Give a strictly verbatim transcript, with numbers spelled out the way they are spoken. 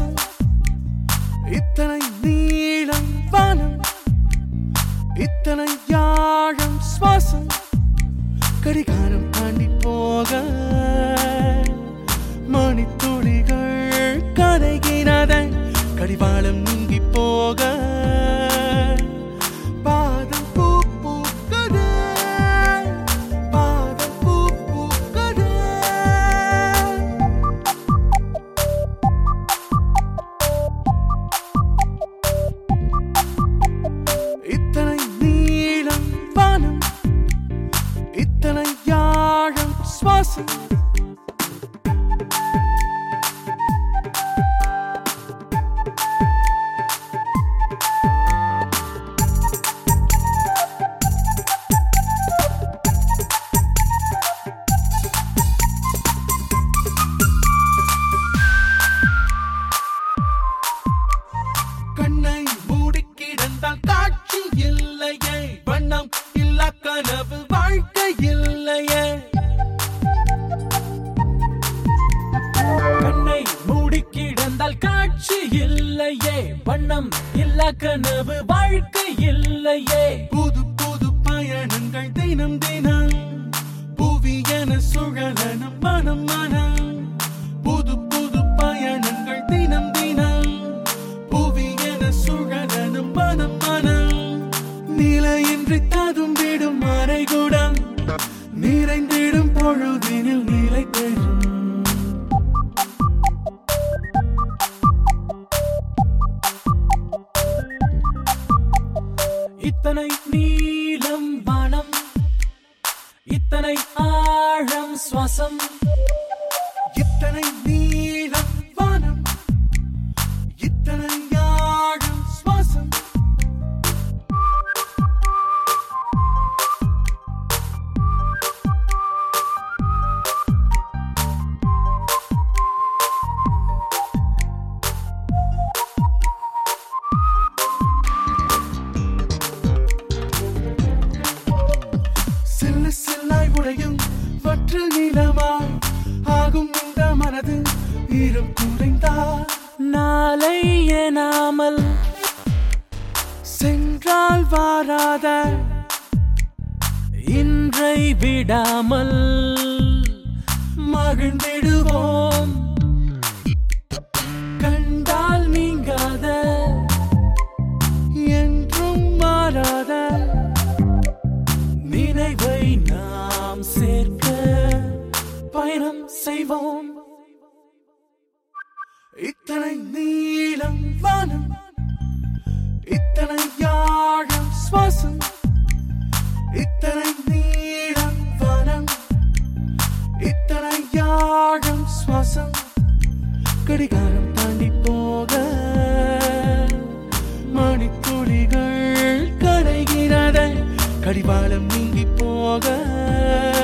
சுவாசம் இத்தனை நீளம் வானம் இத்தனை யாழம் சுவாசம் கடிகாரம் தாண்டி போக மணித்துளிகள் கரைகினத கடிவாளம் நீங்கி போக பாதம் பூ பூக்கதே பாதம் பூ பூக்கதே இத்தனை நீளம் வானம் இத்தனை யாழம் சுவாசம் கண்ணை மூடி கிடந்தால் காட்சி இல்லையே வண்ணம் இல்லா கனவு வாழ்க்கை இல்லையே கண்ணை மூடி கிடந்தால் காட்சி இல்லையே வண்ணம் இல்லா கனவு வாழ்க்கை இல்லையே புது புது பயணங்கள் தினம் தினம் புவியன சுழலனம் மனம் மனம் புது புது பயணங்கள் தினம் தினம் புவியன சுழலனம் மனம் மனம் நிலையின்றி ததும்பிடும் மறைகுடம் நிறைந்திடும் பொழுதினில் நிலை பெறும் இத்தனை நீளம் வானம் இத்தனை ஆழம் சுவாசம் இத்தனை நீளம் வானம் இத்தனை யாழம் சுவாசம் சில்லு சில்லாய் உடையும் வற்றல் நிலமாய் ஆகும் இந்த மனது ஈரம் குறைந்தால் நாளை எனாமல் சென்றால் வாராத இன்றை விடாமல் மகிழ்ந்திடுவோம் கண்டால் நீங்காத என்றும் மாறாத நினைவை நாம் சேர்க்க பயணம் செய்வோம் இத்தனை நீளம் வானம் இத்தனை யாழம் சுவாசம் இத்தனை நீளம் வானம் இத்தனை யாழம் சுவாசம் கடிகாரம் தாண்டி போக மணித்துளிகள் கரைகிறத கடிவாளம் நீங்கி போக